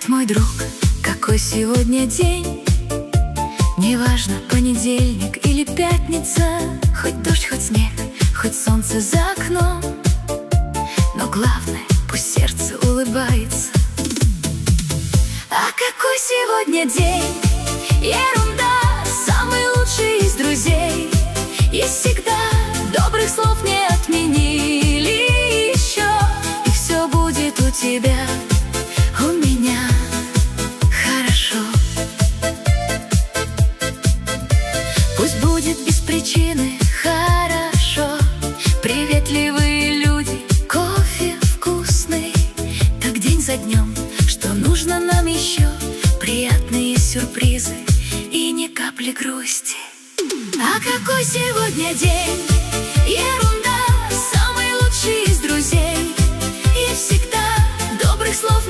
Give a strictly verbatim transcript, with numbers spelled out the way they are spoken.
Привет, мой друг, какой сегодня день? Неважно, понедельник или пятница, хоть дождь, хоть снег, хоть солнце за окном, но главное, пусть сердце улыбается. А какой сегодня день? Ерунда, самый лучший из друзей. И всегда добрых слов не отменили еще. И все будет у тебя, у меня хорошо. Пусть будет без причины хорошо. Приветливые люди, кофе вкусный. Так день за днем, что нужно нам еще? Приятные сюрпризы и ни капли грусти. А какой сегодня день? Ерунда, самый лучший из друзей. И всегда добрых слов